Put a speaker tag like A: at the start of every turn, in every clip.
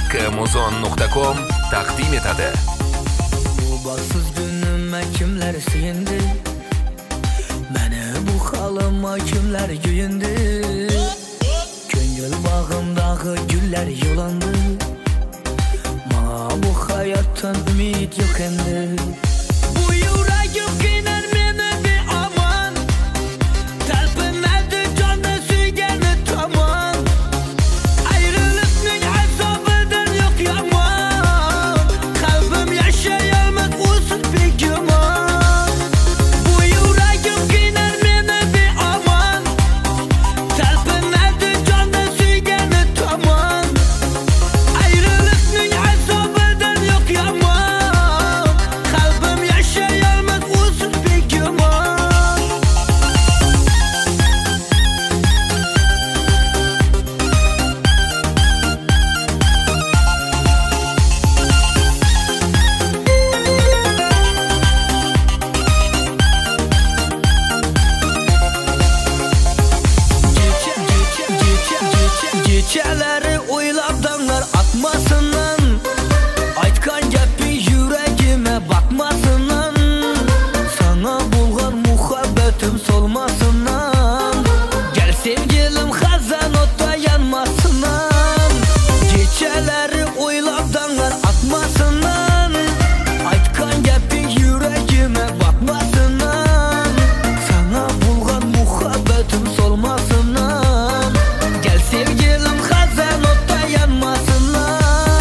A: kmuzon.com taqdim etadi.
B: Bu baksız günüme kimler suyundi, meni bu halıma kimler güyündü. Ko'ngil bag'imdagi gullar yolandi, ma bu hayotdan umid yo'q endi. Bu yuragim qiynar meni beomon, talpinadi jonni suygani tomon. Ayrılıkning azobidan yo'q yomon, qalbim yashayolmas usiz begumon. Bu yuragim qiynar meni beomon, talpinadi jonni suygani tomon. Ayrılıkning azobidan yo'q yomon, qalbim yashayolmas usiz begumon. Gecələri oylab dağlar atmasından, aytqan gəpin yüreğime bakmasından, sana bulğan muhabbetim solmasından, gel sevgilim xazan otda yanmasından. Gecələri oylab dağlar atmasından, aytqan gəpin yüreğime bakmasından, sana bulğan muhabbetim solmasından, gel sevgilim xazan otda yanmasından.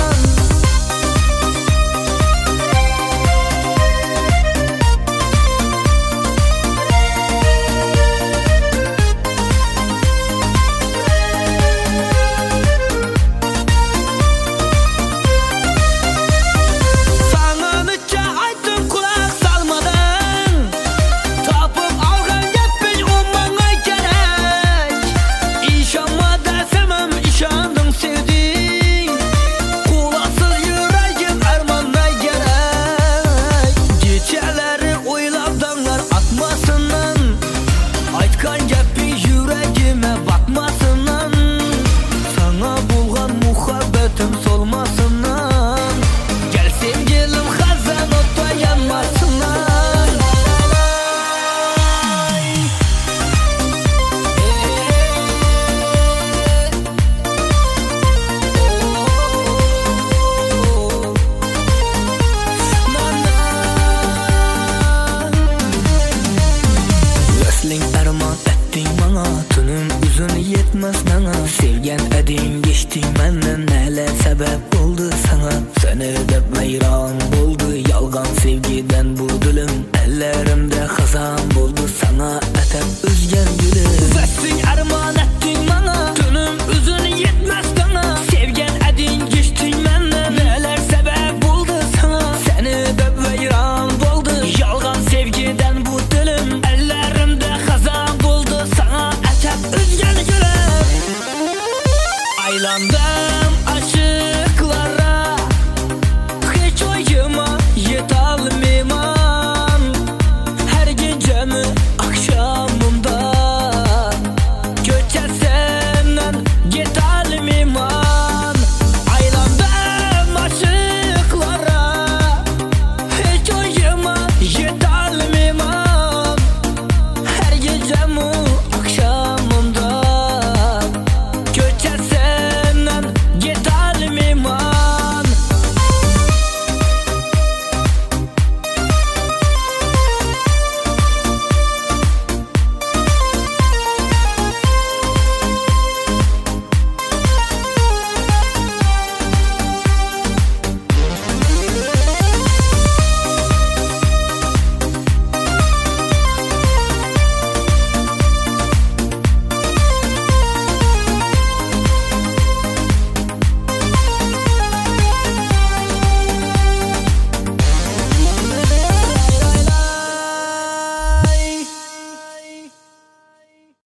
B: Sana neçə aytdım kulaq salmadan, tapıp alğan gəpin o mənə gərək. İnşanma dəsəməm işandım sevdin, qulasız yüreğim armanda gərək. Gecələri oylab dağlar atmasından, aytqan gəpin yüreğime bakmasından, sana bulğan muhabbetim solmasından, gel sevgilim xazan otda yanmasından. Vesling armon etding bana, tunum uzun yetmez bana. Sevgen edin geçtin menden, neler sebep oldu sana? Seni dep vayron bo'ldi, yolg'on sevgiden bu dilim. Ellerimde xazan bo'ldi, sana atab o'zgan gulim. Vesling armon etding